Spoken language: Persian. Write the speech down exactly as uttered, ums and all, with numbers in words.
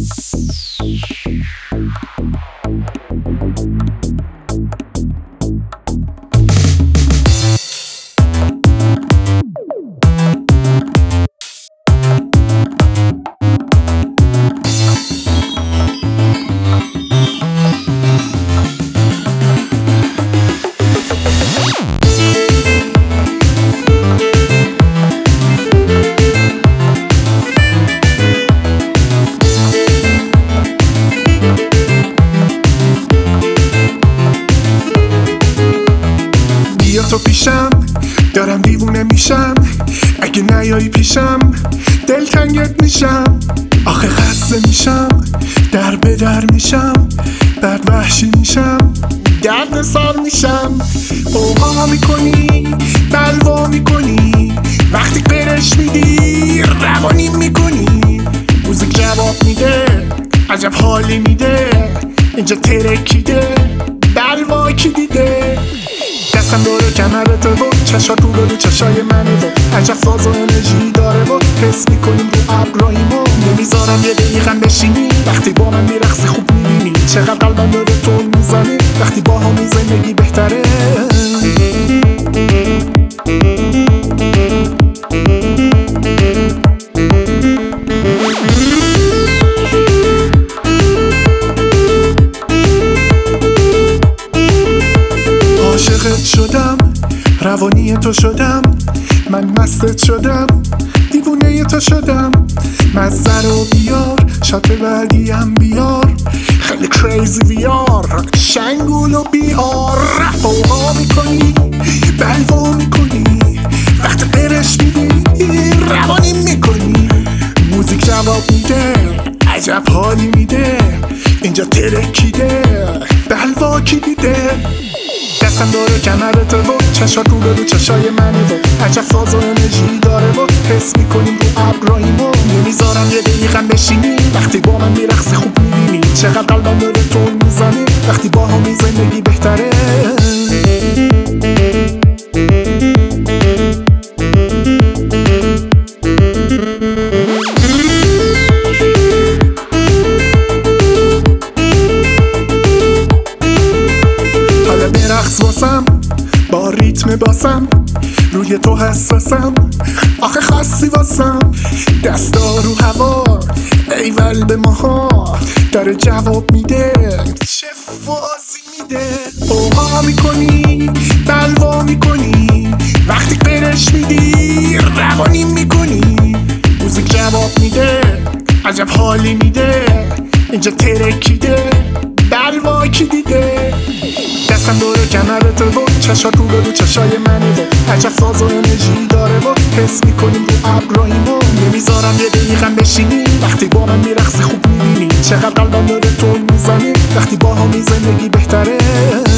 تو پیشم دارم دیوونه میشم، اگه نیایی پیشم دلتنگت میشم. آخه خسته میشم، در به در میشم، بعد وحشی میشم، درد سر میشم. اوقا میکنی، بلوا میکنی، وقتی قرش میدی روانی میکنی. موزیک جواب میده، عجب حالی میده، اینجا ترکیده، بلوا کی دیده. دستم داره کمرت و چشات رو رو چشای منه و عجب فاز و انرژی داره و حس میکنیم رو ابراهیمو. نمیذارم یه دقیقم بشینی، وقتی با من میرقصی خوب میبینی چقدر قلبم داره تون میزنی. وقتی با همی زندگی بهتره. عاشقت شدم، روانی تو شدم، من مستت شدم، دیوونه تو شدم. مزه رو بیار، شات بعدی هم بیار، خیلی کریزی بیار، شنگولو بیار. اوقا میکنی، بلوا میکنی، وقت قرش میدی روانی میکنی. موزیک جواب میده، عجب حالی میده، اینجا ترکیده، بلوا کی دیده. دستم داره کمرت و چشات رو رو چشای منه و عجب فاز و انرژی داره و حس میکنیم رو ابراهیمو. نمیذارم یه دقیقم بشینی، وقتی با من میرقصی خوب میبینی چقدر قلبم داره تون میزنی. وقتی با همی زندگی بهتره. برقص واسم، با ریتم باسم، روی تو حساسم، آخه خاصی واسم. دستا رو هوا، ایول به ماها، داره جواب میده، چه فازی میده. اوقا میکنی، بلوا میکنی، وقتی قرش میدی روانی میکنی. موزیک جواب میده، عجب حالی میده، اینجا ترکیده، بلوا کی دیده. دستم داره کمرت و چشات رو رو چشای منه و عجب فاز و انرژی داره و حس میکنیم رو ابراهیمو. نمیذارم یه دقیقم بشینی، وقتی با من میرقصی خوب میبینی چقدر قلبم داره تون میزنی. وقتی با همی زندگی بهتره.